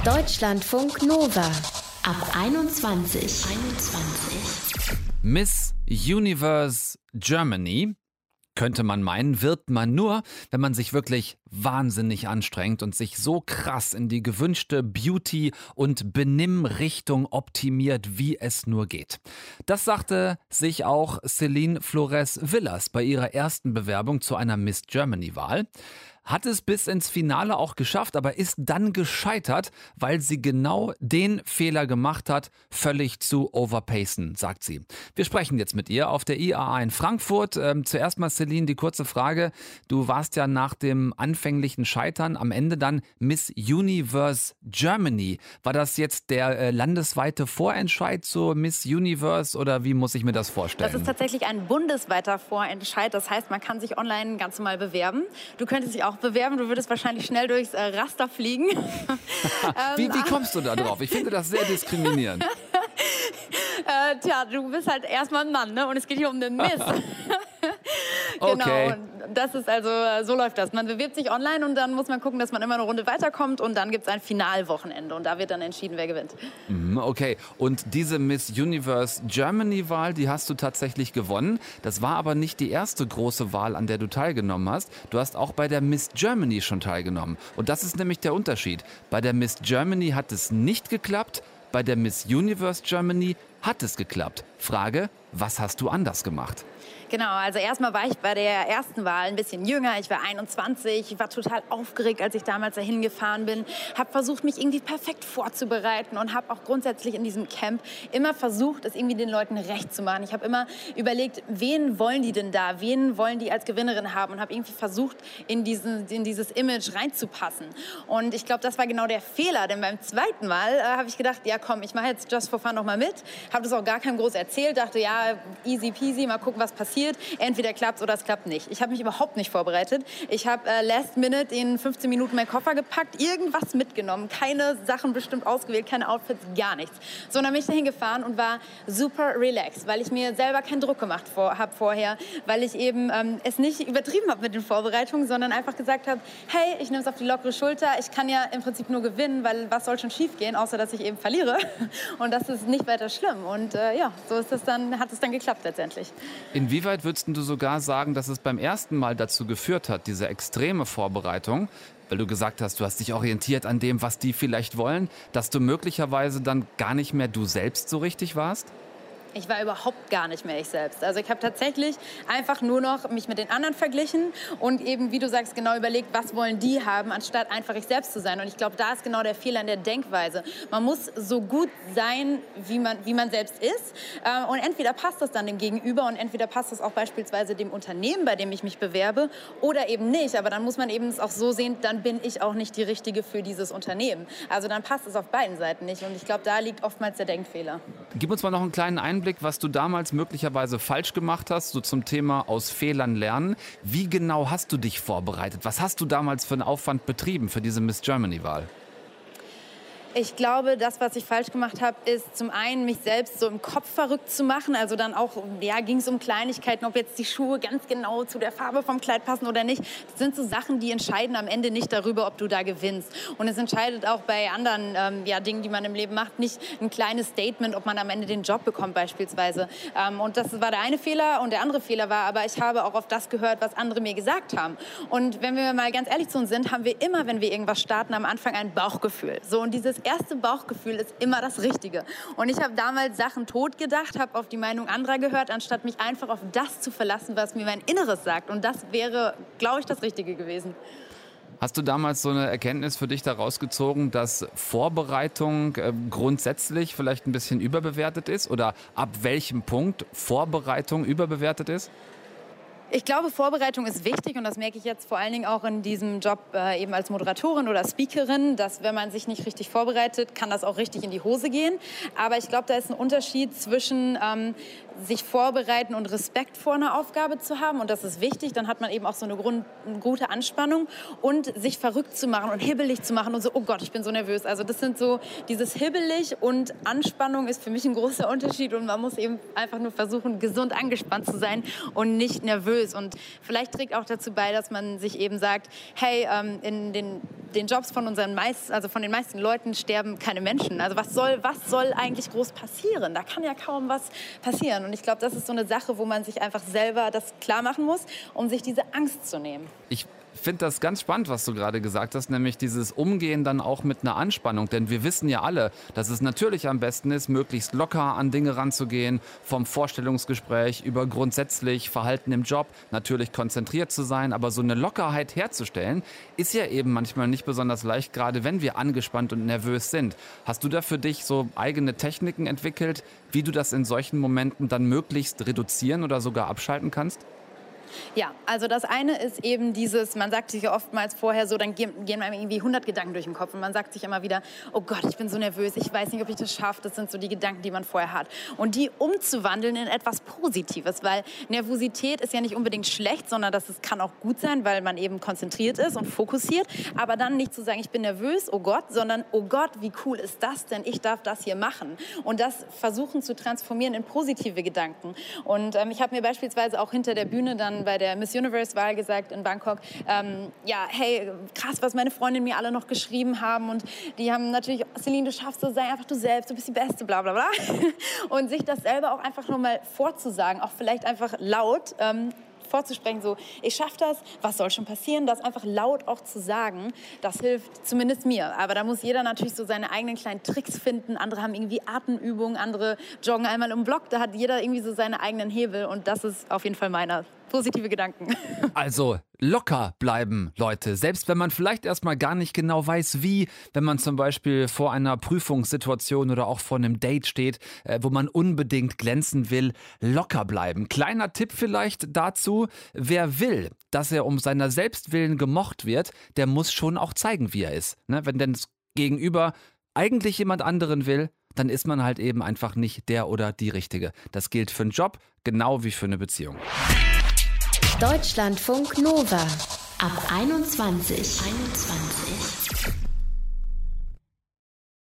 Deutschlandfunk Nova ab 21. Miss Universe Germany, könnte man meinen, wird man nur, wenn man sich wirklich wahnsinnig anstrengt und sich so krass in die gewünschte Beauty- und Benimmrichtung optimiert, wie es nur geht. Das sagte sich auch Celine Flores-Villers bei ihrer ersten Bewerbung zu einer Miss Germany-Wahl. Hat es bis ins Finale auch geschafft, aber ist dann gescheitert, weil sie genau den Fehler gemacht hat, völlig zu overpacen, sagt sie. Wir sprechen jetzt mit ihr auf der IAA in Frankfurt. Zuerst mal, Celine, die kurze Frage. Du warst ja nach dem anfänglichen Scheitern am Ende dann Miss Universe Germany. War das jetzt der landesweite Vorentscheid zur Miss Universe oder wie muss ich mir das vorstellen? Das ist tatsächlich ein bundesweiter Vorentscheid. Das heißt, man kann sich online ganz normal bewerben. Du könntest dich auch bewerben. Du würdest wahrscheinlich schnell durchs Raster fliegen. Wie kommst du da drauf? Ich finde das sehr diskriminierend. Du bist halt erstmal ein Mann, ne? Und es geht hier um den Miss. Genau, Okay. und das ist also, so läuft das. Man bewirbt sich online und dann muss man gucken, dass man immer eine Runde weiterkommt und dann gibt es ein Finalwochenende und da wird dann entschieden, wer gewinnt. Okay, und diese Miss Universe Germany-Wahl, die hast du tatsächlich gewonnen. Das war aber nicht die erste große Wahl, an der du teilgenommen hast. Du hast auch bei der Miss Germany schon teilgenommen. Und das ist nämlich der Unterschied. Bei der Miss Germany hat es nicht geklappt, bei der Miss Universe Germany hat es geklappt. Frage, was hast du anders gemacht? Genau, also erstmal war ich bei der ersten Wahl ein bisschen jünger. Ich war 21, ich war total aufgeregt, als ich damals dahin gefahren bin. Habe versucht, mich irgendwie perfekt vorzubereiten und habe auch grundsätzlich in diesem Camp immer versucht, es irgendwie den Leuten recht zu machen. Ich habe immer überlegt, wen wollen die denn da? Wen wollen die als Gewinnerin haben? Und habe irgendwie versucht, in dieses Image reinzupassen. Und ich glaube, das war genau der Fehler, denn beim zweiten Mal habe ich gedacht, ja komm, ich mache jetzt Just for Fun noch mal mit. Habe das auch gar keinem groß erzählt, dachte, ja, easy peasy, mal gucken, was passiert. Entweder klappt es oder es klappt nicht. Ich habe mich überhaupt nicht vorbereitet. Ich habe last minute in 15 Minuten meinen Koffer gepackt, irgendwas mitgenommen, keine Sachen bestimmt ausgewählt, keine Outfits, gar nichts. So, dann bin ich dahin gefahren und war super relaxed, weil ich mir selber keinen Druck gemacht habe vorher, weil ich eben es nicht übertrieben habe mit den Vorbereitungen, sondern einfach gesagt habe, hey, ich nehme es auf die lockere Schulter, ich kann ja im Prinzip nur gewinnen, weil was soll schon schief gehen, außer dass ich eben verliere. Und das ist nicht weiter schlimm. Und so ist hat es dann geklappt letztendlich. Inwieweit würdest du sogar sagen, dass es beim ersten Mal dazu geführt hat, diese extreme Vorbereitung, weil du gesagt hast, du hast dich orientiert an dem, was die vielleicht wollen, dass du möglicherweise dann gar nicht mehr du selbst so richtig warst? Ich war überhaupt gar nicht mehr ich selbst. Also ich habe tatsächlich einfach nur noch mich mit den anderen verglichen und eben, wie du sagst, genau überlegt, was wollen die haben, anstatt einfach ich selbst zu sein. Und ich glaube, da ist genau der Fehler in der Denkweise. Man muss so gut sein, wie man selbst ist. Und entweder passt das dann dem Gegenüber und entweder passt das auch beispielsweise dem Unternehmen, bei dem ich mich bewerbe, oder eben nicht. Aber dann muss man eben es auch so sehen, dann bin ich auch nicht die Richtige für dieses Unternehmen. Also dann passt es auf beiden Seiten nicht. Und ich glaube, da liegt oftmals der Denkfehler. Gib uns mal noch einen kleinen Einblick, was du damals möglicherweise falsch gemacht hast, so zum Thema aus Fehlern lernen. Wie genau hast du dich vorbereitet? Was hast du damals für einen Aufwand betrieben für diese Miss Germany-Wahl? Ich glaube, das, was ich falsch gemacht habe, ist zum einen, mich selbst so im Kopf verrückt zu machen. Also dann auch, ging es um Kleinigkeiten, ob jetzt die Schuhe ganz genau zu der Farbe vom Kleid passen oder nicht. Das sind so Sachen, die entscheiden am Ende nicht darüber, ob du da gewinnst. Und es entscheidet auch bei anderen Dingen, die man im Leben macht, nicht ein kleines Statement, ob man am Ende den Job bekommt beispielsweise. Und das war der eine Fehler. Und der andere Fehler war, aber ich habe auch auf das gehört, was andere mir gesagt haben. Und wenn wir mal ganz ehrlich zu uns sind, haben wir immer, wenn wir irgendwas starten, am Anfang ein Bauchgefühl. So, und dieses erste Bauchgefühl ist immer das Richtige. Und ich habe damals Sachen tot gedacht, habe auf die Meinung anderer gehört, anstatt mich einfach auf das zu verlassen, was mir mein Inneres sagt. Und das wäre, glaube ich, das Richtige gewesen. Hast du damals so eine Erkenntnis für dich daraus gezogen, dass Vorbereitung grundsätzlich vielleicht ein bisschen überbewertet ist? Oder ab welchem Punkt Vorbereitung überbewertet ist? Ich glaube, Vorbereitung ist wichtig und das merke ich jetzt vor allen Dingen auch in diesem Job eben als Moderatorin oder Speakerin, dass wenn man sich nicht richtig vorbereitet, kann das auch richtig in die Hose gehen. Aber ich glaube, da ist ein Unterschied zwischen sich vorbereiten und Respekt vor einer Aufgabe zu haben. Und das ist wichtig. Dann hat man eben auch so eine gute Anspannung. Und sich verrückt zu machen und hibbelig zu machen und so, oh Gott, ich bin so nervös. Also das sind so, dieses hibbelig und Anspannung ist für mich ein großer Unterschied. Und man muss eben einfach nur versuchen, gesund angespannt zu sein und nicht nervös. Und vielleicht trägt auch dazu bei, dass man sich eben sagt, hey, in den Jobs von den meisten Leuten sterben keine Menschen. Also was soll eigentlich groß passieren? Da kann ja kaum was passieren. Und ich glaube, das ist so eine Sache, wo man sich einfach selber das klar machen muss, um sich diese Angst zu nehmen. Ich finde das ganz spannend, was du gerade gesagt hast, nämlich dieses Umgehen dann auch mit einer Anspannung. Denn wir wissen ja alle, dass es natürlich am besten ist, möglichst locker an Dinge ranzugehen, vom Vorstellungsgespräch über grundsätzlich Verhalten im Job, natürlich konzentriert zu sein. Aber so eine Lockerheit herzustellen, ist ja eben manchmal nicht besonders leicht, gerade wenn wir angespannt und nervös sind. Hast du da für dich so eigene Techniken entwickelt, wie du das in solchen Momenten dann möglichst reduzieren oder sogar abschalten kannst? Ja, also das eine ist eben dieses, man sagt sich ja oftmals vorher so, dann gehen einem irgendwie 100 Gedanken durch den Kopf und man sagt sich immer wieder, oh Gott, ich bin so nervös, ich weiß nicht, ob ich das schaffe. Das sind so die Gedanken, die man vorher hat. Und die umzuwandeln in etwas Positives, weil Nervosität ist ja nicht unbedingt schlecht, sondern kann auch gut sein, weil man eben konzentriert ist und fokussiert. Aber dann nicht zu sagen, ich bin nervös, oh Gott, sondern oh Gott, wie cool ist das denn? Ich darf das hier machen. Und das versuchen zu transformieren in positive Gedanken. Und ich habe mir beispielsweise auch hinter der Bühne dann bei der Miss Universe-Wahl gesagt in Bangkok, hey, krass, was meine Freundinnen mir alle noch geschrieben haben und die haben natürlich, Celine, du schaffst es, sei einfach du selbst, du bist die Beste, bla bla bla. Und sich das selber auch einfach nur mal vorzusagen, auch vielleicht einfach laut, vorzusprechen, so, ich schaffe das, was soll schon passieren, das einfach laut auch zu sagen, das hilft zumindest mir. Aber da muss jeder natürlich so seine eigenen kleinen Tricks finden. Andere haben irgendwie Atemübungen, andere joggen einmal im Block, da hat jeder irgendwie so seine eigenen Hebel und das ist auf jeden Fall meiner. Positive Gedanken. Also locker bleiben, Leute. Selbst wenn man vielleicht erstmal gar nicht genau weiß, wie, wenn man zum Beispiel vor einer Prüfungssituation oder auch vor einem Date steht, wo man unbedingt glänzen will, locker bleiben. Kleiner Tipp vielleicht dazu, wer will, dass er um seiner selbst willen gemocht wird, der muss schon auch zeigen, wie er ist. Ne? Wenn denn das Gegenüber eigentlich jemand anderen will, dann ist man halt eben einfach nicht der oder die Richtige. Das gilt für einen Job genau wie für eine Beziehung. Deutschlandfunk Nova ab 21.